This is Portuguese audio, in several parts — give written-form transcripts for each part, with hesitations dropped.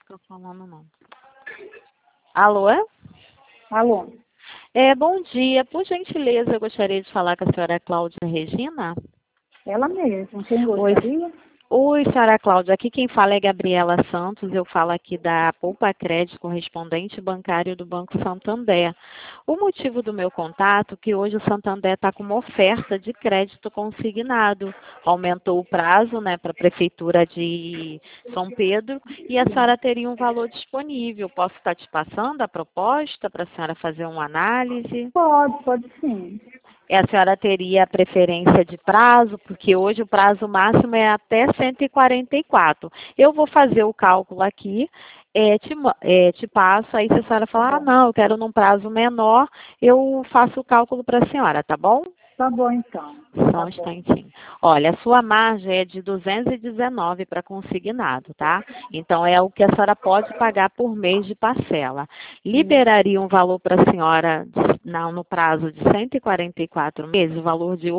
ficar falando, não. Alô? Alô? Bom dia. Por gentileza, eu gostaria de falar com a senhora Cláudia Regina. Ela mesma. Quem Oi. gostaria? Oi, senhora Cláudia. Aqui quem fala é Gabriela Santos. Eu falo aqui da Poupa Crédito, correspondente bancário do Banco Santander. O motivo do meu contato é que hoje o Santander está com uma oferta de crédito consignado. Aumentou o prazo, né, para a Prefeitura de São Pedro e a senhora teria um valor disponível. Posso estar te passando a proposta para a senhora fazer uma análise? Pode sim. A senhora teria a preferência de prazo, porque hoje o prazo máximo é até 144. Eu vou fazer o cálculo aqui, te passo, aí se a senhora falar, não, eu quero num prazo menor, eu faço o cálculo para a senhora, tá bom? Tá bom, então. Só um instantinho. Olha, a sua margem é de 219 para consignado, tá? Então, é o que a senhora pode pagar por mês de parcela. Liberaria um valor para a senhora no prazo de 144 meses, o valor de R$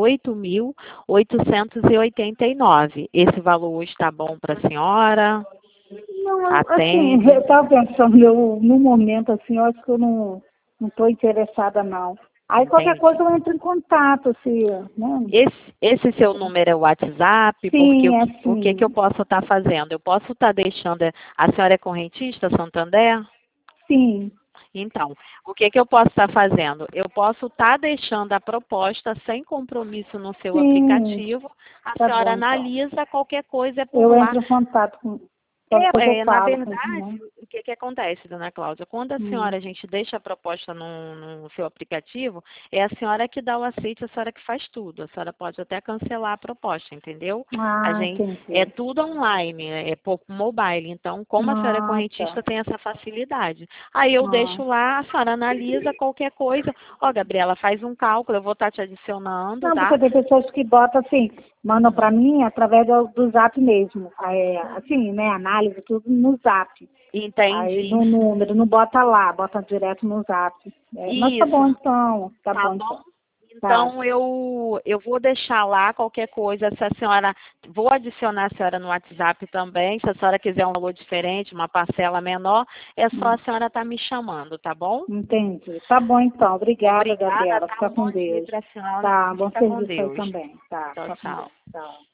8.889. Esse valor hoje está bom para a senhora? Não, assim, Atende? eu estava pensando, no momento, assim, eu acho que eu não estou interessada, não. Aí qualquer Entendi. coisa eu entro em contato, se, né? Esse seu número é o WhatsApp? Porque Sim, é o que que eu assim. posso estar fazendo? Eu posso estar deixando... A senhora é correntista, Santander? Sim. Então, o que que eu posso estar fazendo? Eu posso estar deixando a proposta sem compromisso no seu Sim, aplicativo. A tá senhora bom, então. analisa, qualquer coisa é por Eu lá. entro em contato com... Qualquer coisa eu Na falo com verdade, o que que acontece, dona Cláudia? Quando a senhora, a gente deixa a proposta no seu aplicativo, é a senhora que dá o aceite, a senhora que faz tudo. A senhora pode até cancelar a proposta, entendeu? A Ah, gente, é entendi. tudo online, é por mobile. Então, como a senhora é Ah, correntista, tá. tem essa facilidade. Aí eu Ah. deixo lá, a senhora analisa qualquer coisa. Ó, Gabriela, faz um cálculo, eu vou estar te adicionando, Não, tá? porque tem pessoas que botam assim, mandam para mim através do Zap mesmo. Assim, né, análise, tudo no Zap. Aí Entendi. no número, não bota lá, bota direto no Zap. Mas tá Isso. bom então, tá Tá bom então. bom? Tá. Então, eu vou deixar lá qualquer coisa, se a senhora, vou adicionar a senhora no WhatsApp também, se a senhora quiser um valor diferente, uma parcela menor, é só a senhora estar me chamando, tá bom? Entendi. Tá bom então. Obrigada, Obrigada, Gabriela. tá? Fica Um com bom dia Deus. para a senhora. Tá, bom Fica com serviço aí Deus. também. Tá, Tchau, fica com Deus. tchau. Tchau.